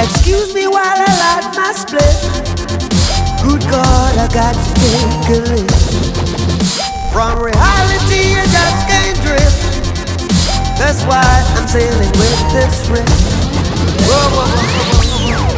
Excuse me while I light my split. Good God, I got to take a lift. From reality you just can't drift. That's why I'm sailing with this riff. Whoa, whoa, whoa, whoa, whoa.